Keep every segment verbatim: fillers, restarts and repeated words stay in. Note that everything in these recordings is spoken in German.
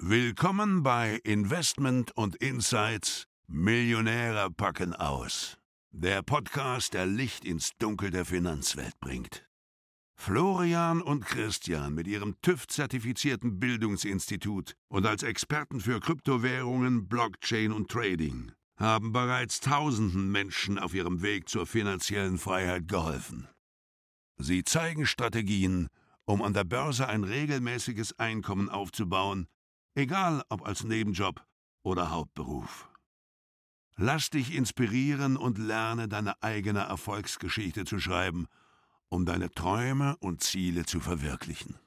Willkommen bei Investment und Insights Millionäre packen aus. Der Podcast, der Licht ins Dunkel der Finanzwelt bringt. Florian und Christian mit ihrem TÜV-zertifizierten Bildungsinstitut und als Experten für Kryptowährungen, Blockchain und Trading haben bereits tausenden Menschen auf ihrem Weg zur finanziellen Freiheit geholfen. Sie zeigen Strategien, um an der Börse ein regelmäßiges Einkommen aufzubauen, egal ob als Nebenjob oder Hauptberuf. Lass dich inspirieren und lerne deine eigene Erfolgsgeschichte zu schreiben, um deine Träume und Ziele zu verwirklichen.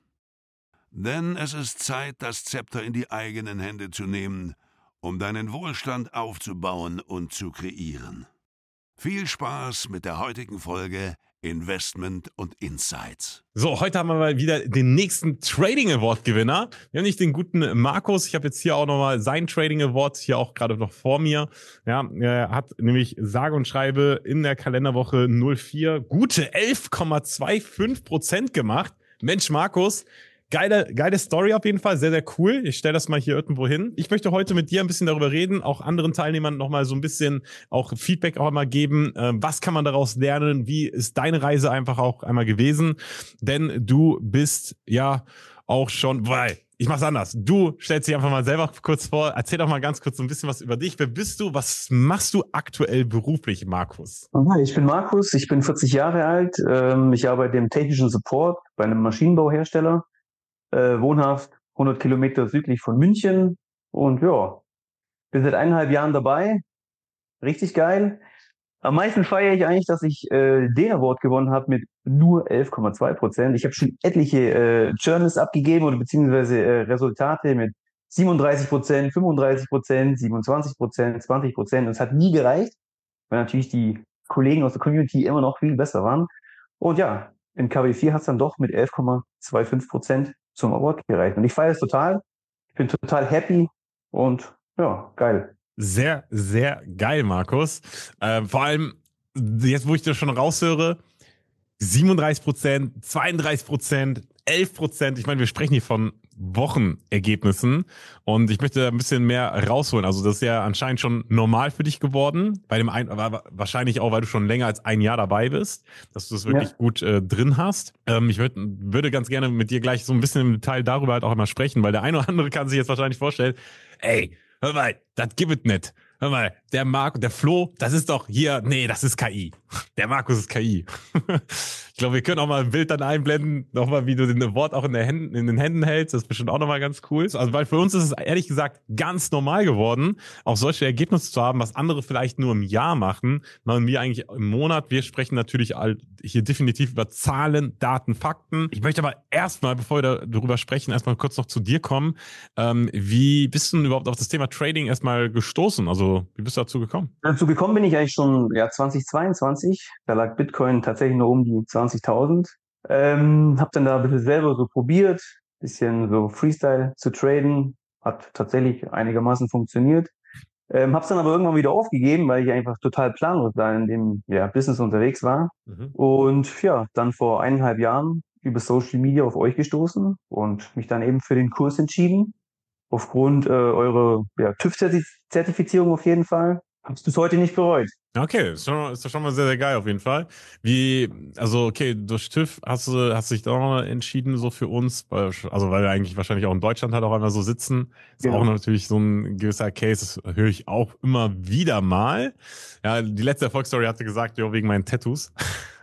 Denn es ist Zeit, das Zepter in die eigenen Hände zu nehmen, um deinen Wohlstand aufzubauen und zu kreieren. Viel Spaß mit der heutigen Folge Investment und Insights. So, heute haben wir mal wieder den nächsten Trading Award Gewinner. Wir haben nicht den guten Markus. Ich habe jetzt hier auch nochmal seinen Trading Award hier auch gerade noch vor mir. Ja, er hat nämlich sage und schreibe in der Kalenderwoche null vier gute elf Komma fünfundzwanzig Prozent gemacht. Mensch, Markus. Geile, geile Story auf jeden Fall, sehr, sehr cool. Ich stelle das mal hier irgendwo hin. Ich möchte heute mit dir ein bisschen darüber reden, auch anderen Teilnehmern nochmal so ein bisschen auch Feedback auch mal geben. Ähm, was kann man daraus lernen? Wie ist deine Reise einfach auch einmal gewesen? Denn du bist ja auch schon, weil ich mach's anders. Du stellst dich einfach mal selber kurz vor. Erzähl doch mal ganz kurz so ein bisschen was über dich. Wer bist du? Was machst du aktuell beruflich, Markus? Hi, ich bin Markus. Ich bin vierzig Jahre alt. Ähm, ich arbeite im technischen Support bei einem Maschinenbauhersteller. Äh, wohnhaft hundert Kilometer südlich von München und ja, bin seit eineinhalb Jahren dabei. Richtig geil. Am meisten feiere ich eigentlich, dass ich äh, den Award gewonnen habe mit nur elf Komma zwei Prozent. Ich habe schon etliche äh, Journals abgegeben oder beziehungsweise äh, Resultate mit siebenunddreißig Prozent, fünfunddreißig Prozent, siebenundzwanzig Prozent, zwanzig Prozent. Und es hat nie gereicht, weil natürlich die Kollegen aus der Community immer noch viel besser waren. Und ja, in K W vier hat es dann doch mit elf Komma fünfundzwanzig Prozent zum Award gereicht. Und ich feiere es total. Ich bin total happy und ja, geil. Sehr, sehr geil, Markus. Ähm, vor allem, jetzt wo ich das schon raushöre, siebenunddreißig Prozent, zweiunddreißig Prozent, elf Prozent. Ich meine, wir sprechen hier von Wochenergebnissen und ich möchte ein bisschen mehr rausholen. Also das ist ja anscheinend schon normal für dich geworden. Bei dem einen, aber wahrscheinlich auch, weil du schon länger als ein Jahr dabei bist, dass du das wirklich ja. gut äh, drin hast. Ähm, ich würd, würde ganz gerne mit dir gleich so ein bisschen im Detail darüber halt auch immer sprechen, weil der eine oder andere kann sich jetzt wahrscheinlich vorstellen, ey, hör mal, das gibt es nicht. Hör mal, der Marco, der Flo, das ist doch hier, nee, das ist K I. Der Markus ist K I. Ich glaube, wir können auch mal ein Bild dann einblenden, nochmal, wie du den Award auch in, der Händen, in den Händen hältst. Das ist bestimmt auch nochmal ganz cool. Also, weil für uns ist es ehrlich gesagt ganz normal geworden, auch solche Ergebnisse zu haben, was andere vielleicht nur im Jahr machen, machen wir eigentlich im Monat. Wir sprechen natürlich hier definitiv über Zahlen, Daten, Fakten. Ich möchte aber erstmal, bevor wir darüber sprechen, erstmal kurz noch zu dir kommen. Ähm, wie bist du denn überhaupt auf das Thema Trading erstmal gestoßen? Also, wie bist du dazu gekommen? Dazu gekommen bin ich eigentlich schon ja, zweitausendzweiundzwanzig. Da lag Bitcoin tatsächlich nur um die zwanzigtausend. Ähm, hab dann da ein bisschen selber so probiert, bisschen so Freestyle zu traden. Hat tatsächlich einigermaßen funktioniert. Ähm, hab's dann aber irgendwann wieder aufgegeben, weil ich einfach total planlos da in dem ja, Business unterwegs war. Mhm. Und ja, dann vor eineinhalb Jahren über Social Media auf euch gestoßen und mich dann eben für den Kurs entschieden. Aufgrund äh, eurer ja, TÜV-Zertifizierung auf jeden Fall. Hab's bis heute nicht bereut. Okay, ist doch schon, schon mal sehr, sehr geil auf jeden Fall. Wie, also okay, durch TÜV hast du hast du dich doch noch entschieden so für uns, weil, also weil wir eigentlich wahrscheinlich auch in Deutschland halt auch einmal so sitzen. Ist genau. Auch natürlich so ein gewisser Case, das höre ich auch immer wieder mal. Ja, die letzte Erfolgsstory hatte gesagt, ja, wegen meinen Tattoos.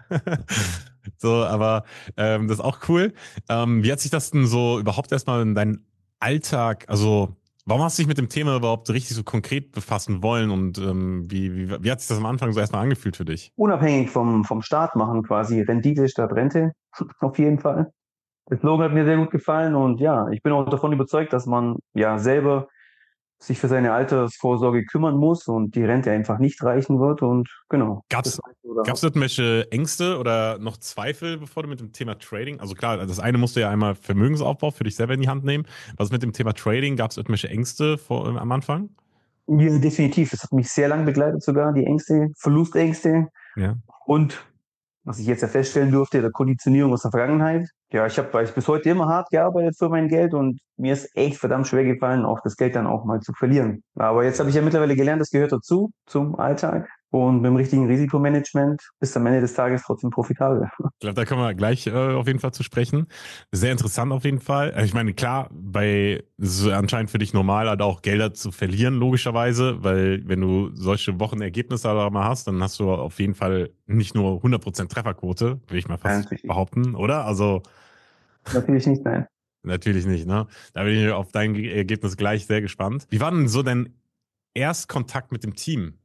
So, aber ähm, das ist auch cool. Ähm, wie hat sich das denn so überhaupt erstmal in deinen Alltag, also warum hast du dich mit dem Thema überhaupt richtig so konkret befassen wollen und ähm, wie, wie, wie hat sich das am Anfang so erstmal angefühlt für dich? Unabhängig vom, vom Start machen, quasi Rendite statt Rente, auf jeden Fall. Der Slogan hat mir sehr gut gefallen und ja, ich bin auch davon überzeugt, dass man ja selber sich für seine Altersvorsorge kümmern muss und die Rente einfach nicht reichen wird und genau. Gab's, gab's irgendwelche Ängste oder noch Zweifel, bevor du mit dem Thema Trading, also klar, das eine musst du ja einmal Vermögensaufbau für dich selber in die Hand nehmen. Was mit dem Thema Trading, gab es irgendwelche Ängste vor, am Anfang? Ja, definitiv. Das hat mich sehr lange begleitet sogar, die Ängste, Verlustängste. Ja. Und was ich jetzt ja feststellen durfte, der Konditionierung aus der Vergangenheit. Ja, ich habe bis heute immer hart gearbeitet für mein Geld und mir ist echt verdammt schwer gefallen, auch das Geld dann auch mal zu verlieren. Aber jetzt habe ich ja mittlerweile gelernt, das gehört dazu, zum Alltag. Und mit dem richtigen Risikomanagement bist du am Ende des Tages trotzdem profitabel. Ich glaube, da kommen wir gleich äh, auf jeden Fall zu sprechen. Sehr interessant auf jeden Fall. Also ich meine, klar, bei so anscheinend für dich normal, halt auch Gelder zu verlieren, logischerweise, weil wenn du solche Wochenergebnisse halt mal hast, dann hast du auf jeden Fall nicht nur hundert Prozent Trefferquote, würde ich mal Nein, fast natürlich, behaupten, oder? Also natürlich nicht, nein. natürlich nicht, ne? Da bin ich auf dein Ge- Ergebnis gleich sehr gespannt. Wie war denn so dein Erstkontakt mit dem Team?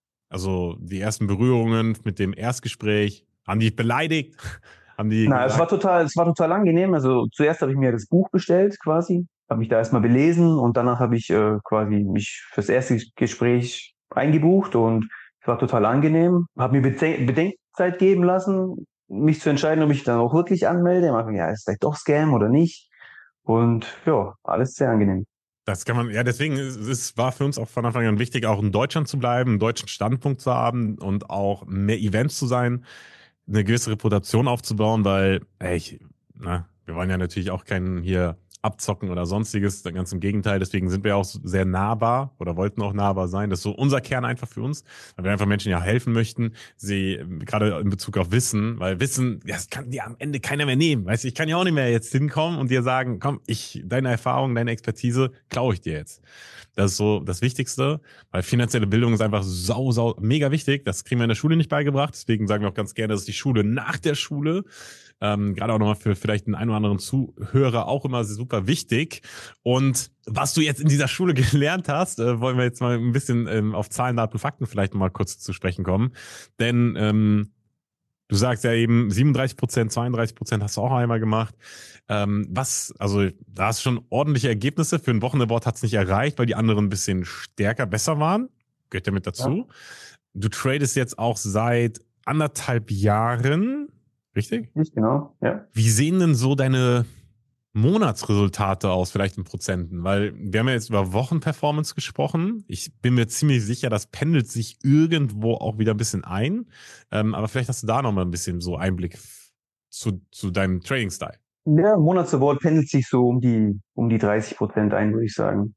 Also die ersten Berührungen mit dem Erstgespräch. Haben die dich beleidigt? Haben die Na, es war gesagt, total, es war total angenehm. Also zuerst habe ich mir das Buch bestellt quasi, habe mich da erstmal belesen und danach habe ich äh, quasi mich fürs erste Gespräch eingebucht und es war total angenehm. Habe mir Bede Bedenkzeit geben lassen, mich zu entscheiden, ob ich dann auch wirklich anmelde. Am Anfang, ja, ist vielleicht doch Scam oder nicht. Und ja, alles sehr angenehm. das kann man, ja, deswegen ist, es war für uns auch von Anfang an wichtig, auch in Deutschland zu bleiben, einen deutschen Standpunkt zu haben und auch mehr Events zu sein, eine gewisse Reputation aufzubauen, weil, ey, ich, na, wir wollen ja natürlich auch keinen hier abzocken oder sonstiges, ganz im Gegenteil, deswegen sind wir auch sehr nahbar oder wollten auch nahbar sein. Das ist so unser Kern einfach für uns, weil wir einfach Menschen ja helfen möchten, sie gerade in Bezug auf Wissen, weil Wissen, das kann dir am Ende keiner mehr nehmen. Weißt du, ich kann ja auch nicht mehr jetzt hinkommen und dir sagen, komm, ich, deine Erfahrung, deine Expertise klaue ich dir jetzt. Das ist so das Wichtigste, weil finanzielle Bildung ist einfach sau, sau, mega wichtig. Das kriegen wir in der Schule nicht beigebracht. Deswegen sagen wir auch ganz gerne, das ist die Schule nach der Schule. Ähm, gerade auch nochmal für vielleicht einen einen oder anderen Zuhörer auch immer super wichtig. Und was du jetzt in dieser Schule gelernt hast, äh, wollen wir jetzt mal ein bisschen ähm, auf Zahlen, Daten, Fakten vielleicht mal kurz zu sprechen kommen. Denn ähm, du sagst ja eben siebenunddreißig Prozent, zweiunddreißig Prozent hast du auch einmal gemacht. Ähm, was, also da hast du schon ordentliche Ergebnisse. Für ein Wochenende hat es nicht erreicht, weil die anderen ein bisschen stärker, besser waren. Gehört ja mit Ja, dazu. Du tradest jetzt auch seit anderthalb Jahren, richtig? nicht genau, ja. Wie sehen denn so deine Monatsresultate aus, vielleicht in Prozenten? Weil wir haben ja jetzt über Wochenperformance gesprochen. Ich bin mir ziemlich sicher, das pendelt sich irgendwo auch wieder ein bisschen ein. Ähm, aber vielleicht hast du da noch mal ein bisschen so Einblick zu, zu deinem Trading-Style. Der Monatsreward pendelt sich so um die, um die dreißig Prozent ein, würde ich sagen.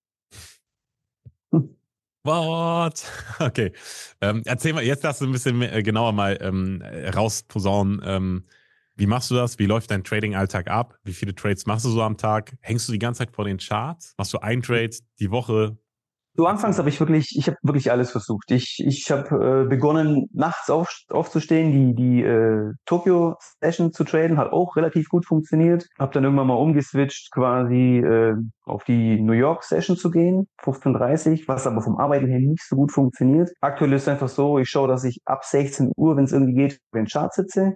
Hm. What? Okay. Ähm, erzähl mal, jetzt darfst du ein bisschen mehr, äh, genauer mal ähm, rausposaunen. Ähm, wie machst du das? Wie läuft dein Trading-Alltag ab? Wie viele Trades machst du so am Tag? Hängst du die ganze Zeit vor den Charts? Machst du ein Trade die Woche? So Erzähl anfangs mal. habe ich wirklich, ich habe wirklich alles versucht. Ich, ich habe äh, begonnen, nachts auf, aufzustehen, die, die äh, Tokyo-Session zu traden, hat auch relativ gut funktioniert. Habe dann irgendwann mal umgeswitcht, quasi äh, auf die New York-Session zu gehen, fünfzehn Uhr dreißig, was aber vom Arbeiten her nicht so gut funktioniert. Aktuell ist es einfach so, ich schaue, dass ich ab sechzehn Uhr, wenn es irgendwie geht, über den Chart sitze.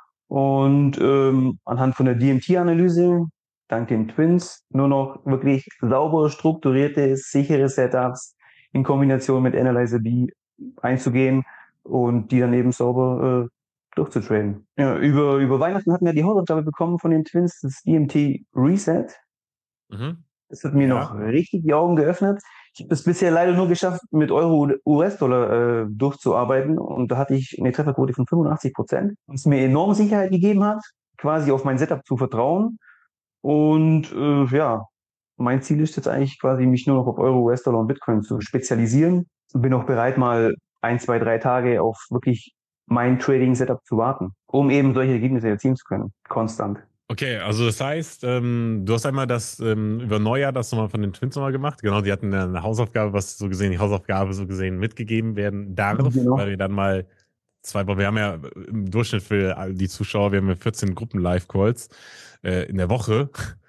Und ähm, anhand von der D M T-Analyse, dank den Twins, nur noch wirklich sauber strukturierte, sichere Setups in Kombination mit Analyzer B einzugehen und die dann eben sauber äh, durchzutraden. Ja, über, über Weihnachten hatten wir die Hausaufgabe bekommen von den Twins, das D M T Reset. Mhm. Das hat mir Ja. noch richtig die Augen geöffnet. Ich habe es bisher leider nur geschafft, mit Euro U S-Dollar äh, durchzuarbeiten. Und da hatte ich eine Trefferquote von fünfundachtzig Prozent, was mir enorm Sicherheit gegeben hat, quasi auf mein Setup zu vertrauen. Und äh, ja, mein Ziel ist jetzt eigentlich quasi, mich nur noch auf Euro, U S-Dollar und Bitcoin zu spezialisieren. Bin auch bereit, mal ein, zwei, drei Tage auf wirklich mein Trading-Setup zu warten, um eben solche Ergebnisse erzielen zu können. Konstant. Okay, also das heißt, ähm, du hast einmal das ähm, über Neujahr das nochmal von den Twins nochmal gemacht. Genau, die hatten eine Hausaufgabe, was so gesehen, die Hausaufgabe so gesehen mitgegeben werden darf, weil Genau. wir dann mal zwei, wir haben ja im Durchschnitt für all die Zuschauer, wir haben ja vierzehn Gruppen-Live-Calls äh, in der Woche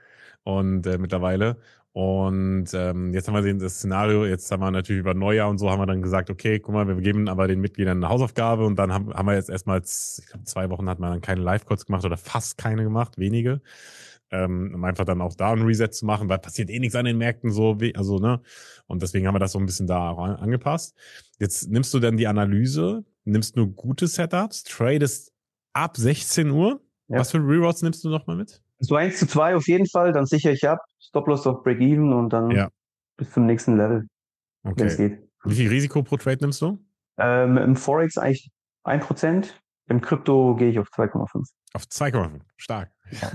und äh, mittlerweile. Und ähm, jetzt haben wir den, das Szenario, jetzt haben wir natürlich über Neujahr und so haben wir dann gesagt, okay, guck mal, wir geben aber den Mitgliedern eine Hausaufgabe und dann haben, haben wir jetzt erstmal, ich glaube, zwei Wochen hat man dann keine Live-Calls gemacht oder fast keine gemacht, wenige. Ähm, um einfach dann auch da ein Reset zu machen, weil passiert eh nichts an den Märkten so, wie, also, ne? Und deswegen haben wir das so ein bisschen da auch an, angepasst. Jetzt nimmst du dann die Analyse, nimmst nur gute Setups, tradest ab sechzehn Uhr. Ja. Was für Rewards nimmst du nochmal mit? So eins zu zwei auf jeden Fall, dann sichere ich ab, Stop-Loss auf Break-Even und dann Ja, bis zum nächsten Level, wenn es okay. geht. Wie viel Risiko pro Trade nimmst du? Ähm, im Forex eigentlich ein Prozent, Im Krypto gehe ich auf zwei Komma fünf. Auf zwei Komma fünf, stark. Ja.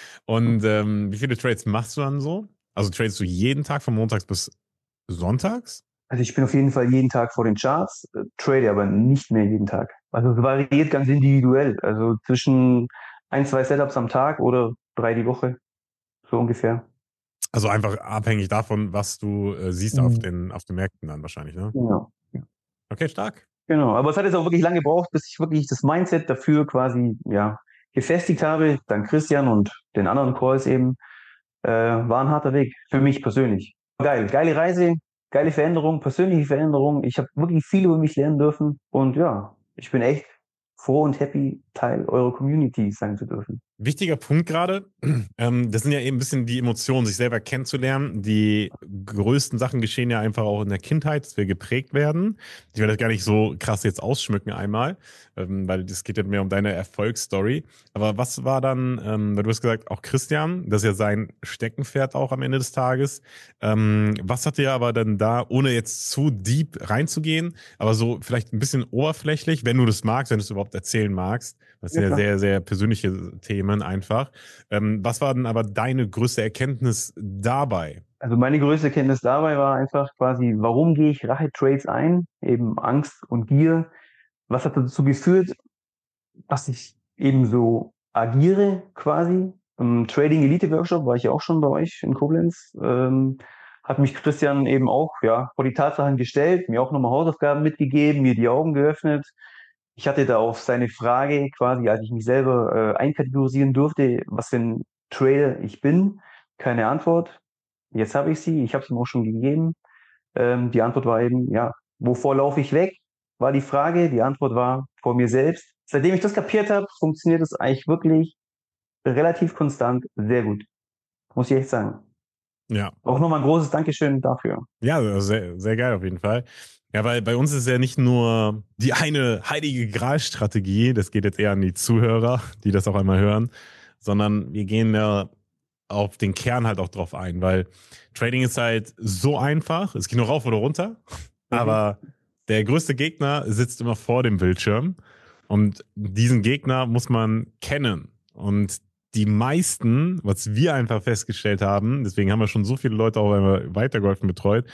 Und ähm, wie viele Trades machst du dann so? Also tradest du jeden Tag von montags bis sonntags? Also ich bin auf jeden Fall jeden Tag vor den Charts, äh, trade aber nicht mehr jeden Tag. Also es variiert ganz individuell. Also zwischen ein, zwei Setups am Tag oder drei die Woche, so ungefähr. Also einfach abhängig davon, was du äh, siehst auf Mhm. den, auf den Märkten dann wahrscheinlich, ne? Genau. Ja. Okay, stark. Genau. Aber es hat jetzt auch wirklich lange gebraucht, bis ich wirklich das Mindset dafür quasi ja gefestigt habe. Dank Christian und den anderen Calls eben. Äh, war ein harter Weg für mich persönlich. Geil, geile Reise, geile Veränderung, persönliche Veränderung. Ich habe wirklich viel über mich lernen dürfen und ja, ich bin echt froh und happy, Teil eurer Community sein zu dürfen. Wichtiger Punkt gerade, ähm, das sind ja eben ein bisschen die Emotionen, sich selber kennenzulernen. Die größten Sachen geschehen ja einfach auch in der Kindheit, dass wir geprägt werden. Ich werde das gar nicht so krass jetzt ausschmücken einmal, ähm, weil es geht ja mehr um deine Erfolgsstory. Aber was war dann, ähm, weil du hast gesagt, auch Christian, das ist ja sein Steckenpferd auch am Ende des Tages. Ähm, was hat dir aber dann da, ohne jetzt zu deep reinzugehen, aber so vielleicht ein bisschen oberflächlich, wenn du das magst, wenn du es überhaupt erzählen magst, das sind Ja, ja klar. sehr, sehr persönliche Themen einfach. Ähm, was war denn aber deine größte Erkenntnis dabei? Also meine größte Kenntnis dabei war einfach quasi, warum gehe ich Rache-Trades ein? Eben Angst und Gier. Was hat dazu geführt, dass ich eben so agiere quasi? Im Trading Elite Workshop war ich ja auch schon bei euch in Koblenz. Ähm, hat mich Christian eben auch ja vor die Tatsachen gestellt, mir auch nochmal Hausaufgaben mitgegeben, mir die Augen geöffnet. Ich hatte da auf seine Frage quasi, als ich mich selber äh, einkategorisieren durfte, was für ein Trader ich bin, keine Antwort. Jetzt habe ich sie, ich habe sie ihm auch schon gegeben. Ähm, die Antwort war eben, ja, wovor laufe ich weg? War die Frage. Die Antwort war vor mir selbst. Seitdem ich das kapiert habe, funktioniert es eigentlich wirklich relativ konstant sehr gut. Muss ich echt sagen. Ja. Auch nochmal ein großes Dankeschön dafür. Ja, sehr, sehr geil auf jeden Fall. Ja, weil bei uns ist ja nicht nur die eine heilige Gralstrategie, das geht jetzt eher an die Zuhörer, die das auch einmal hören, sondern wir gehen ja auf den Kern halt auch drauf ein, weil Trading ist halt so einfach, es geht nur rauf oder runter, aber der größte Gegner sitzt immer vor dem Bildschirm und diesen Gegner muss man kennen. Und die meisten, was wir einfach festgestellt haben, deswegen haben wir schon so viele Leute auch einmal weitergeholfen betreut,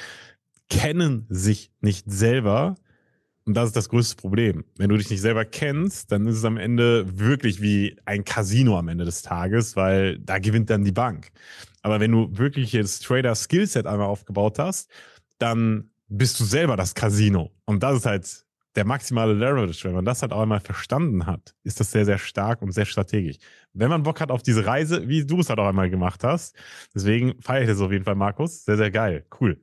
kennen sich nicht selber. Und das ist das größte Problem. Wenn du dich nicht selber kennst, dann ist es am Ende wirklich wie ein Casino am Ende des Tages, weil da gewinnt dann die Bank. Aber wenn du wirklich jetzt Trader-Skillset einmal aufgebaut hast, dann bist du selber das Casino. Und das ist halt der maximale Leverage. Wenn man das halt auch einmal verstanden hat, ist das sehr, sehr stark und sehr strategisch. Wenn man Bock hat auf diese Reise, wie du es halt auch einmal gemacht hast. Deswegen feiere ich das auf jeden Fall, Markus. Sehr, sehr geil. Cool.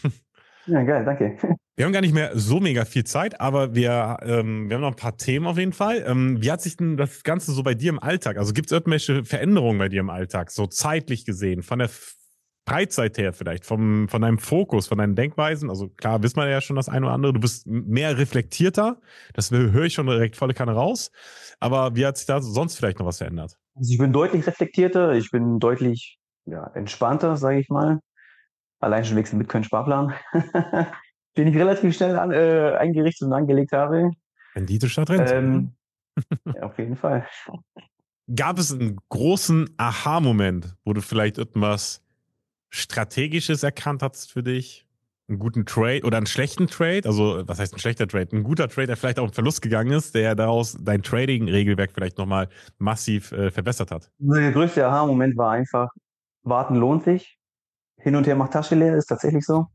Ja, geil, danke. Wir haben gar nicht mehr so mega viel Zeit, aber wir, ähm, wir haben noch ein paar Themen auf jeden Fall. Ähm, wie hat sich denn das Ganze so bei dir im Alltag? Also gibt es irgendwelche Veränderungen bei dir im Alltag, so zeitlich gesehen, von der Freizeit her vielleicht, vom, von deinem Fokus, von deinen Denkweisen? Also klar, wissen wir ja schon das eine oder andere. Du bist mehr reflektierter, das höre ich schon direkt volle Kanne raus. Aber wie hat sich da sonst vielleicht noch was verändert? Also ich bin deutlich reflektierter, ich bin deutlich ja, entspannter, sage ich mal. Allein schon wegen dem Bitcoin-Sparplan, den ich relativ schnell an, äh, eingerichtet und angelegt habe. Rendite statt Rente. Ähm, ja, auf jeden Fall. Gab es einen großen Aha-Moment, wo du vielleicht irgendwas Strategisches erkannt hast für dich? Einen guten Trade oder einen schlechten Trade? Also, was heißt ein schlechter Trade? Ein guter Trade, der vielleicht auch im Verlust gegangen ist, der daraus dein Trading-Regelwerk vielleicht nochmal massiv äh, verbessert hat. Der größte Aha-Moment war einfach, warten lohnt sich. Hin und her macht Tasche leer, ist tatsächlich so.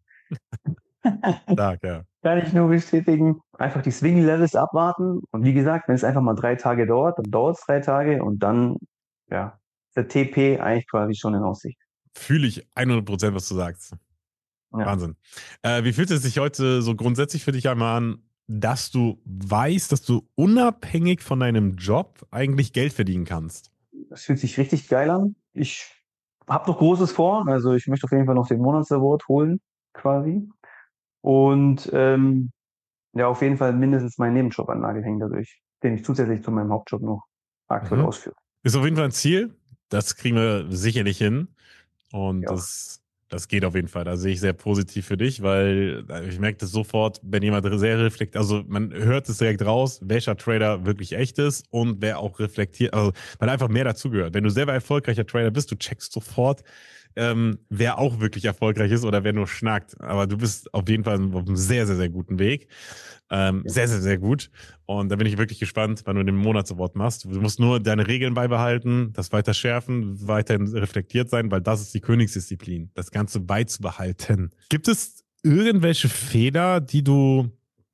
Stark, ja. Kann ich nur bestätigen. Einfach die Swing-Levels abwarten. Und wie gesagt, wenn es einfach mal drei Tage dauert, dann dauert es drei Tage und dann, ja, ist der T P eigentlich quasi schon in Aussicht. Fühle ich hundert Prozent, was du sagst. Ja. Wahnsinn. Äh, wie fühlt es sich heute so grundsätzlich für dich einmal an, dass du weißt, dass du unabhängig von deinem Job eigentlich Geld verdienen kannst? Das fühlt sich richtig geil an. Ich habe noch Großes vor. Also ich möchte auf jeden Fall noch den Monats-Award holen, quasi. Und ähm, ja, auf jeden Fall mindestens meinen Nebenjob an den Nagel hängen dadurch, den ich zusätzlich zu meinem Hauptjob noch aktuell Mhm. ausführe. Ist auf jeden Fall ein Ziel. Das kriegen wir sicherlich hin. Und Ja. das Das geht auf jeden Fall. Da sehe ich sehr positiv für dich, weil ich merke das sofort, wenn jemand sehr reflektiert, also man hört es direkt raus, welcher Trader wirklich echt ist und wer auch reflektiert, also weil einfach mehr dazugehört. Wenn du selber erfolgreicher Trader bist, du checkst sofort, ähm, wer auch wirklich erfolgreich ist oder wer nur schnackt. Aber du bist auf jeden Fall auf einem sehr, sehr, sehr guten Weg. Ähm, sehr, sehr, sehr gut. Und da bin ich wirklich gespannt, wann du den Monatsaward machst. Du musst nur deine Regeln beibehalten, das weiter schärfen, weiterhin reflektiert sein, weil das ist die Königsdisziplin, das Ganze beizubehalten. Gibt es irgendwelche Fehler, die du,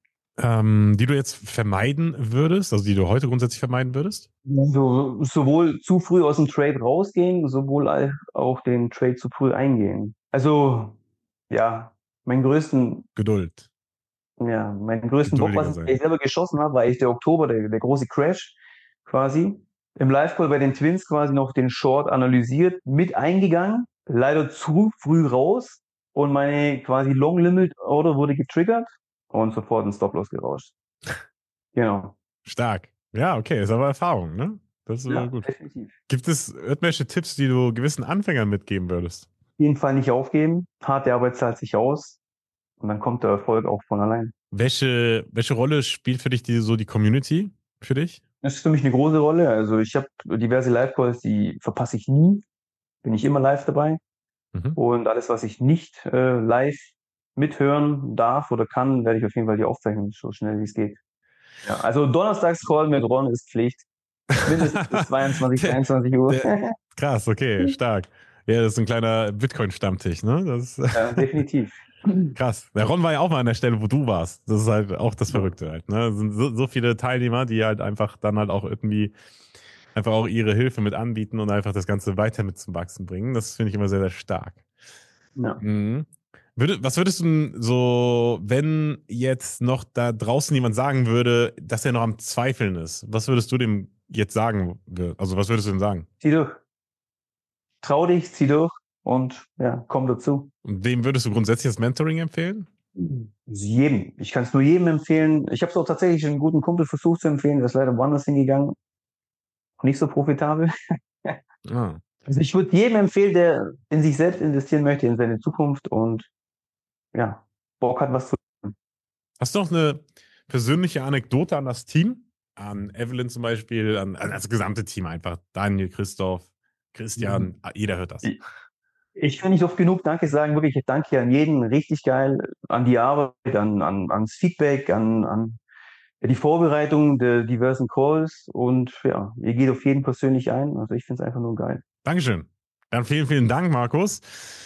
ähm, die du jetzt vermeiden würdest, also die du heute grundsätzlich vermeiden würdest? So, sowohl zu früh aus dem Trade rausgehen, sowohl als auch den Trade zu früh eingehen. Also, ja, meinen größten, Geduld. ja, meinen größten Bock, Geduldiger was sein. ich selber geschossen habe, war echt der Oktober, der, der große Crash quasi. Im Live-Call bei den Twins quasi noch den Short analysiert, mit eingegangen, leider zu früh raus und meine quasi Long-Limit-Order wurde getriggert und sofort ein Stop-Loss gerauscht. Genau. Stark. Ja, okay, ist aber Erfahrung, ne? Das ist äh, Ja, gut. definitiv. Gibt es irgendwelche Tipps, die du gewissen Anfängern mitgeben würdest? Auf jeden Fall nicht aufgeben. Harte Arbeit zahlt sich aus und dann kommt der Erfolg auch von allein. Welche, welche Rolle spielt für dich die, so die Community für dich? Das ist für mich eine große Rolle. Also ich habe diverse Live-Calls, die verpasse ich nie. Bin ich immer live dabei. Mhm. Und alles, was ich nicht äh, live mithören darf oder kann, werde ich auf jeden Fall die Aufzeichnung so schnell wie es geht. Ja, also Donnerstags-Call mit Ron ist Pflicht. Mindestens bis zweiundzwanzig, der, dreiundzwanzig Uhr. der, krass, okay, stark. Ja, das ist ein kleiner Bitcoin-Stammtisch, ne? Das ist Ja, definitiv. krass. Der Ron war ja auch mal an der Stelle, wo du warst. Das ist halt auch das Verrückte halt, ne? Es sind so, so viele Teilnehmer, die halt einfach dann halt auch irgendwie einfach auch ihre Hilfe mit anbieten und einfach das Ganze weiter mit zum Wachsen bringen. Das finde ich immer sehr, sehr stark. Ja. Mhm. Würde, was würdest du denn so, wenn jetzt noch da draußen jemand sagen würde, dass er noch am Zweifeln ist, was würdest du dem jetzt sagen? Also, was würdest du ihm sagen? Zieh durch. Trau dich, zieh durch und ja, komm dazu. Und wem würdest du grundsätzlich das Mentoring empfehlen? Jedem. Ich kann es nur jedem empfehlen. Ich habe es auch tatsächlich einen guten Kumpel versucht zu empfehlen, der ist leider woanders hingegangen. Nicht so profitabel. Ah. Also ich würde jedem empfehlen, der in sich selbst investieren möchte, in seine Zukunft und ja, Bock hat, was zu tun. Hast du noch eine persönliche Anekdote an das Team? An Evelyn zum Beispiel, an, an das gesamte Team einfach. Daniel, Christoph, Christian, jeder hört das. Ich, ich kann nicht oft genug Danke sagen. Wirklich, ich danke an jeden. Richtig geil. An die Arbeit, an, an, ans Feedback, an, an die Vorbereitung der diversen Calls und ja, ihr geht auf jeden persönlich ein. Also ich finde es einfach nur geil. Dankeschön. Dann vielen, vielen Dank, Markus.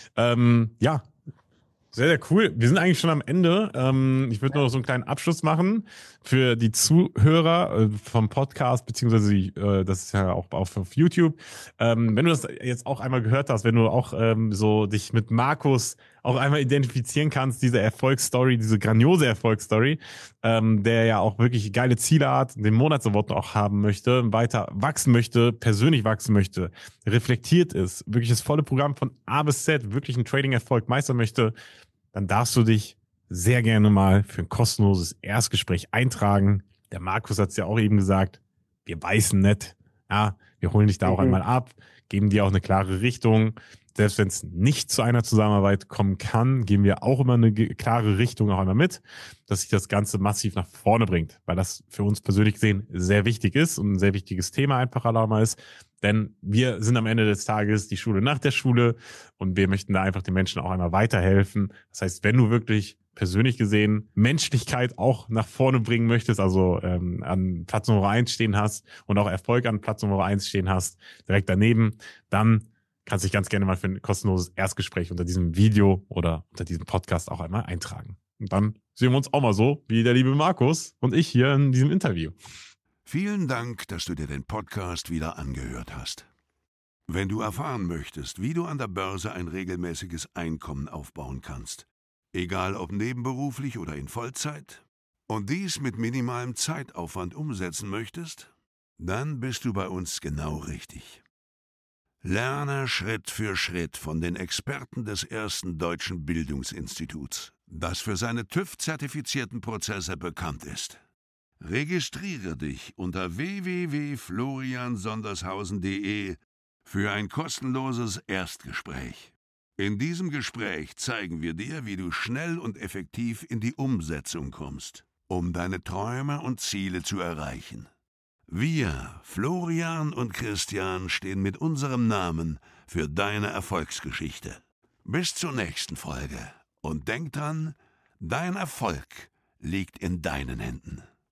Ähm, ja, sehr, sehr cool. Wir sind eigentlich schon am Ende. Ähm, ich würde nur noch so einen kleinen Abschluss machen für die Zuhörer äh, vom Podcast, beziehungsweise äh, das ist ja auch auf, auf YouTube. Ähm, wenn du das jetzt auch einmal gehört hast, wenn du auch ähm, so dich mit Markus auch einmal identifizieren kannst, diese Erfolgsstory, diese grandiose Erfolgsstory, ähm, der ja auch wirklich geile Ziele hat, den Monatsaward auch haben möchte, weiter wachsen möchte, persönlich wachsen möchte, reflektiert ist, wirklich das volle Programm von A bis Z, wirklich einen Trading-Erfolg meistern möchte, dann darfst du dich sehr gerne mal für ein kostenloses Erstgespräch eintragen. Der Markus hat es ja auch eben gesagt, wir beißen nicht. Ja, wir holen dich da auch Mhm. einmal ab, geben dir auch eine klare Richtung. Selbst wenn es nicht zu einer Zusammenarbeit kommen kann, geben wir auch immer eine klare Richtung auch einmal mit, dass sich das Ganze massiv nach vorne bringt, weil das für uns persönlich gesehen sehr wichtig ist und ein sehr wichtiges Thema einfach allemal ist. Denn wir sind am Ende des Tages die Schule nach der Schule und wir möchten da einfach den Menschen auch einmal weiterhelfen. Das heißt, wenn du wirklich persönlich gesehen Menschlichkeit auch nach vorne bringen möchtest, also ähm, an Platz Nummer eins stehen hast und auch Erfolg an Platz Nummer eins stehen hast, direkt daneben, dann kannst du dich ganz gerne mal für ein kostenloses Erstgespräch unter diesem Video oder unter diesem Podcast auch einmal eintragen. Und dann sehen wir uns auch mal so, wie der liebe Markus und ich hier in diesem Interview. Vielen Dank, dass du dir den Podcast wieder angehört hast. Wenn du erfahren möchtest, wie du an der Börse ein regelmäßiges Einkommen aufbauen kannst, egal ob nebenberuflich oder in Vollzeit, und dies mit minimalem Zeitaufwand umsetzen möchtest, dann bist du bei uns genau richtig. Lerne Schritt für Schritt von den Experten des ersten deutschen Bildungsinstituts, das für seine TÜV-zertifizierten Prozesse bekannt ist. Registriere dich unter w w w punkt florian sondershausen punkt de für ein kostenloses Erstgespräch. In diesem Gespräch zeigen wir dir, wie du schnell und effektiv in die Umsetzung kommst, um deine Träume und Ziele zu erreichen. Wir, Florian und Christian, stehen mit unserem Namen für deine Erfolgsgeschichte. Bis zur nächsten Folge und denk dran, dein Erfolg liegt in deinen Händen.